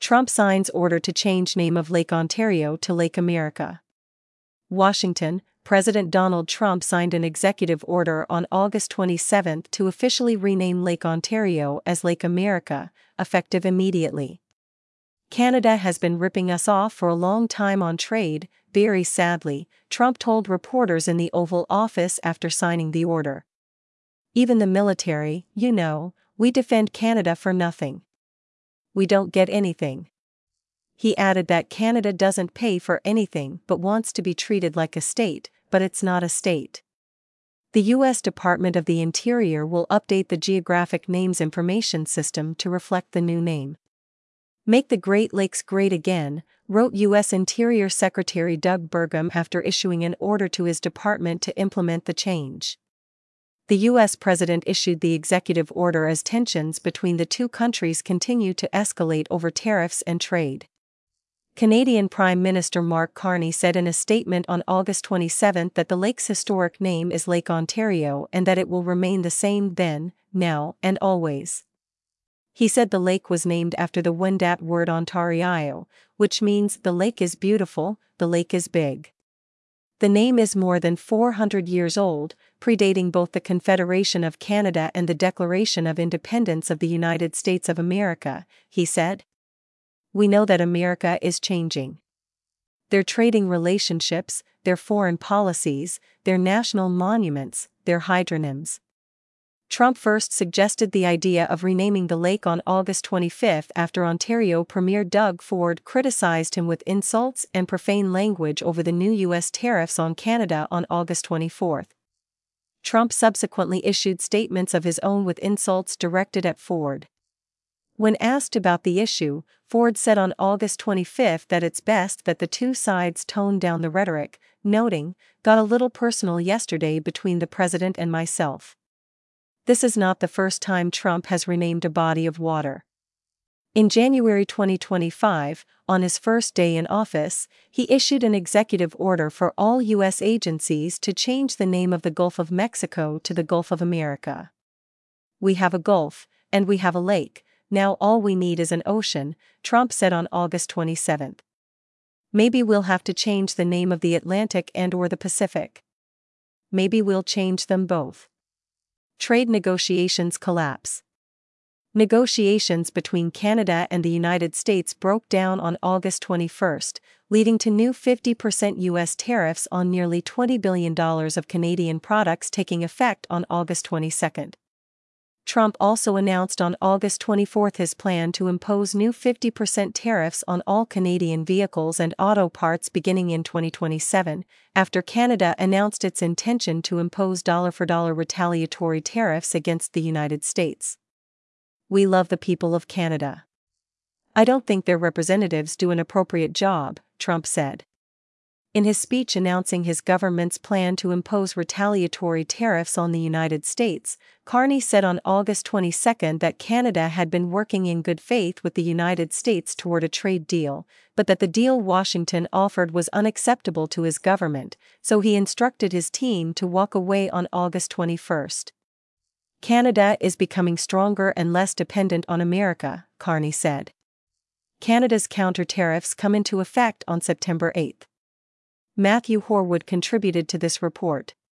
Trump signs order to change name of Lake Ontario to Lake America. Washington, President Donald Trump signed an executive order on August 27 to officially rename Lake Ontario as Lake America, effective immediately. Canada has been ripping us off for a long time on trade, very sadly, Trump told reporters in the Oval Office after signing the order. Even the military, we defend Canada for nothing. We don't get anything. He added that Canada doesn't pay for anything but wants to be treated like a state, but it's not a state. The U.S. Department of the Interior will update the Geographic Names Information System to reflect the new name. "Make the Great Lakes great again," wrote U.S. Interior Secretary Doug Burgum after issuing an order to his department to implement the change. The U.S. President issued the executive order as tensions between the two countries continue to escalate over tariffs and trade. Canadian Prime Minister Mark Carney said in a statement on August 27 that the lake's historic name is Lake Ontario and that it will remain the same then, now, and always. He said the lake was named after the Wendat word Ontario, which means the lake is beautiful, the lake is big. The name is more than 400 years old, predating both the Confederation of Canada and the Declaration of Independence of the United States of America, he said. "We know that America is changing. Their trading relationships, their foreign policies, their national monuments, their hydronyms." Trump first suggested the idea of renaming the lake on August 25 after Ontario Premier Doug Ford criticized him with insults and profane language over the new U.S. tariffs on Canada on August 24. Trump subsequently issued statements of his own with insults directed at Ford. When asked about the issue, Ford said on August 25 that it's best that the two sides tone down the rhetoric, noting, "Got a little personal yesterday between the president and myself." This is not the first time Trump has renamed a body of water. In January 2025, on his first day in office, he issued an executive order for all U.S. agencies to change the name of the Gulf of Mexico to the Gulf of America. "We have a Gulf, and we have a lake. Now all we need is an ocean," Trump said on August 27. "Maybe we'll have to change the name of the Atlantic and/or the Pacific. Maybe we'll change them both." Trade negotiations collapse. Negotiations between Canada and the United States broke down on August 21, leading to new 50% U.S. tariffs on nearly $20 billion of Canadian products taking effect on August 22. Trump also announced on August 24 his plan to impose new 50% tariffs on all Canadian vehicles and auto parts beginning in 2027, after Canada announced its intention to impose dollar-for-dollar retaliatory tariffs against the United States. "We love the people of Canada. I don't think their representatives do an appropriate job," Trump said. In his speech announcing his government's plan to impose retaliatory tariffs on the United States, Carney said on August 22 that Canada had been working in good faith with the United States toward a trade deal, but that the deal Washington offered was unacceptable to his government, so he instructed his team to walk away on August 21. "Canada is becoming stronger and less dependent on America," Carney said. Canada's counter tariffs come into effect on September 8. Matthew Horwood contributed to this report.